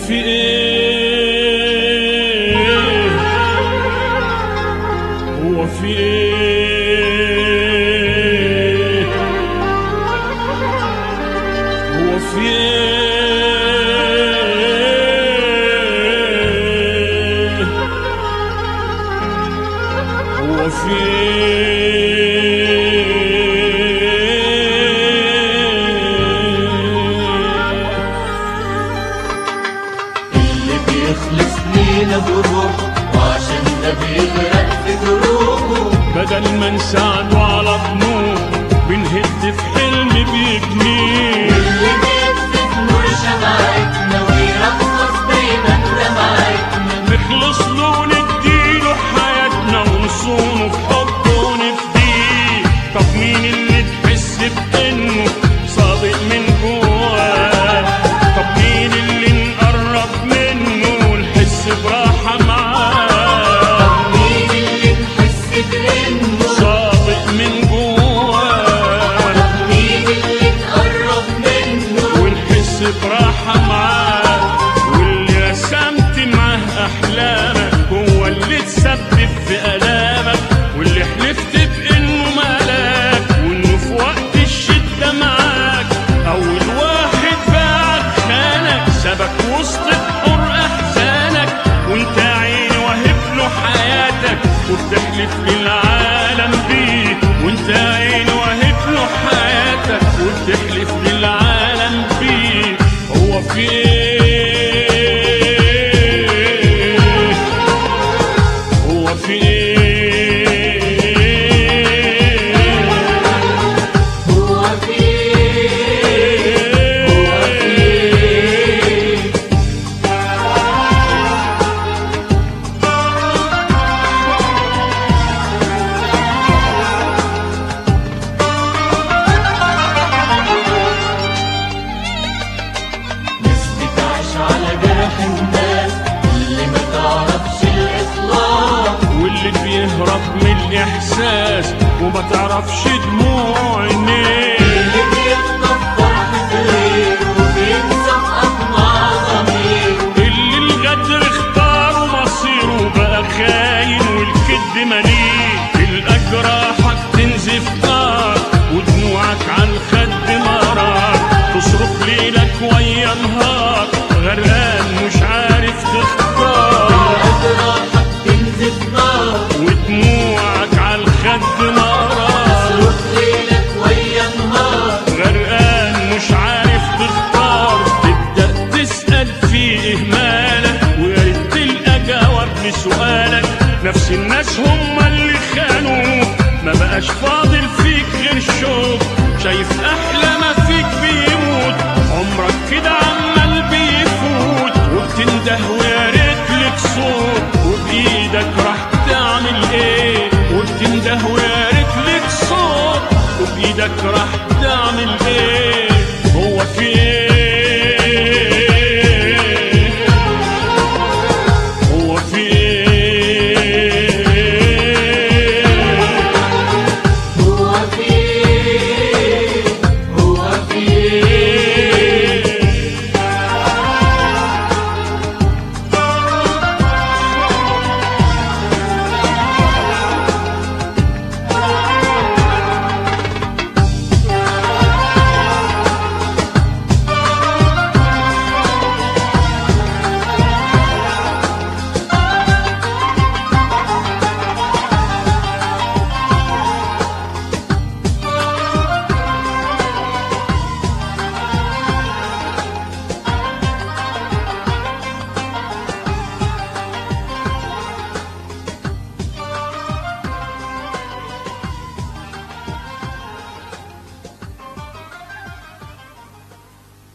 في ايه؟ هو في ايه؟ هو في ايه؟ هو في يخلص لينا بروحه وعشان ده بيغرق في دروبه، بدل ما نساعده على طموح بنهد في حلم بيجنيه. اللي بيكتب نور شمعتنا ويرقص دايما دمعتنا، نخلص له ونديله حياتنا ونصونه في حبه ونفديه. طب مين اللي تحس بانه صادق من جواه؟ طب مين اللي نقرب منه ونحس براحة معاه؟ طب مين اللي نحس بانه صادق من جواه؟ طب مين اللي نقرب منه ونحس براحة معاه؟ واللي رسمت معاه أحلامك هو اللي تسبب في آلامك، واللي حلفت بإنه ملاك وإنه في وقت الشدة معاك. أول واحد باعك خانك سابك وسط بحور أحزانك، وإنت يا عيني واهب له حياتك وبتحلف للعالم بيه. وإنت يا عيني واهب له حياتك وبتحلف للعالم بيه. هو في ايه؟ هو في ايه؟ هو في هو في ناس بتعيش على جرح الناس اللي ما تعرفش الإخلاص، واللي بيهرب من الإحساس وما تعرفش دموع عينيه. اللي بيخطف فرحة غيره وبينسى أطماع ضميره، اللي الغدر اختاره مصيره بقى خاين والكد مليء. الأجراحك تنزف نار ودموعك عالخد مرار، تصرخ ليلك ويا نهار غرقان مش عارف تختار. أجراحك تنزف نار ودموعك عالخد مرار تصرخ ليلك ويا نهار، غرقان مش عارف تختار. تبدأ تسأل في إهمالك ويا ريت تلقى جواب لسؤالك. نفس الناس هم اللي خانوك، ما بقاش فاضل فيك غير شوق. شايف أحلى